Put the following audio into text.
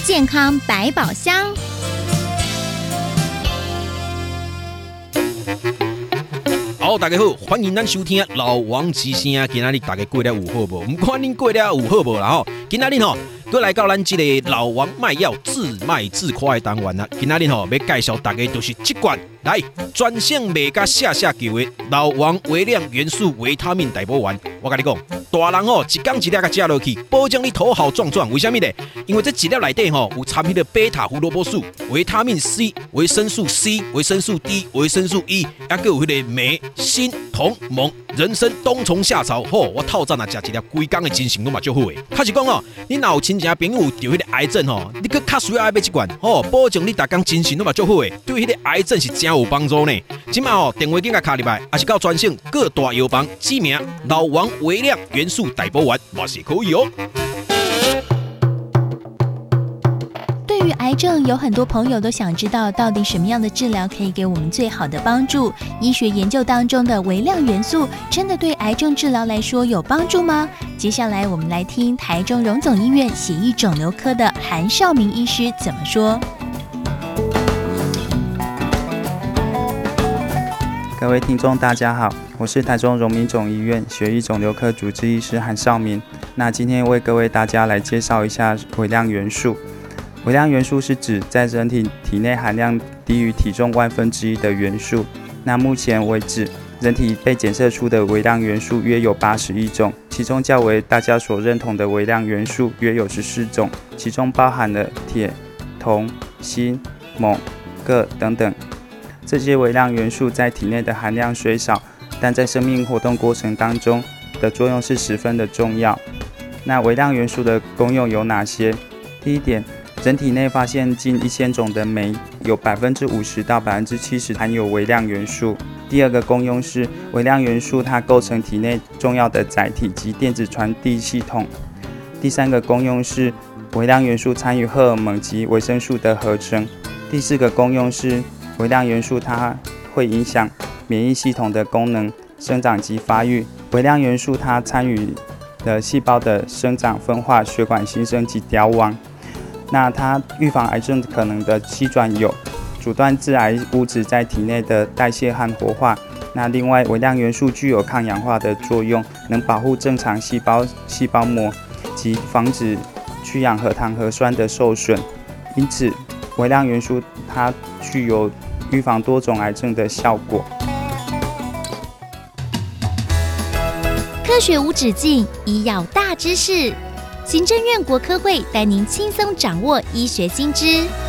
健康百宝箱。 好，大家好，欢迎咱收听老王之声。今仔日大家过了有好无？不管恁过了有好无啦吼。今仔日吼，搁来到咱这个老王卖药自卖自夸的单元啦。今仔日吼要介绍大家就是这罐来专线卖甲下球的老王微量元素维他命大补丸。我跟你讲，大人吼一缸一粒甲食落去，保证你头好壮壮。为什么呢？因为这一粒内底吼有掺迄个贝塔胡萝卜素、维他命 C、维生素 C、维生素 D、维生素 E， 还有迄个镁、锌、铜、锰、人参、冬虫夏草。吼，我透早啊食一粒，规工的精神都嘛足好诶。开始讲哦，你若有亲戚朋友有得迄个癌症吼，你搁较需要爱买一罐吼，保证你逐工精神都嘛足好诶，对迄个癌症是真有帮助呢。今嘛吼电话紧甲卡入来，还是到专线各大药房指名老王微量元素大补丸，嘛是可以哦。 对于癌症，有很多朋友都想知道，到底什么样的治疗可以给我们最好的帮助？医学研究当中的微量元素，真的对癌症治疗来说有帮助吗？接下来我们来听台中荣总医院血液肿瘤科的韩绍明医师怎么说。 各位听众大家好，我是台中荣民总医院血液肿瘤科主治医师韩绍明。那今天为各位大家来介绍一下微量元素。微量元素是指在人体体内含量低于体重1/1000的元素。那目前为止，人体被检测出的微量元素约有81种，其中较为大家所认同的微量元素约有14种，其中包含了铁、铜、锌、锰、铬等等。这些微量元素在体内的含量虽少，但在生命活动过程当中的作用是十分的重要。那微量元素的功用有哪些？第一点，人体内发现近1000种的酶，有50%到70%含有微量元素。第二个功用是，微量元素它构成体内重要的载体及电子传递系统。第三个功用是，微量元素参与荷尔蒙及维生素的合成。第四个功用是，微量元素它会影响免疫系统的功能、生长及发育。微量元素它参与了细胞的生长、分化、血管新生及凋亡。那它预防癌症可能的机转有阻断致癌物质在体内的代谢和活化。那另外，微量元素具有抗氧化的作用，能保护正常细胞膜及防止去氧核糖核酸的受损。因此，微量元素它具有预防多种癌症的效果。 科学无止境，医药大知识。行政院国科会带您轻松掌握医学新知。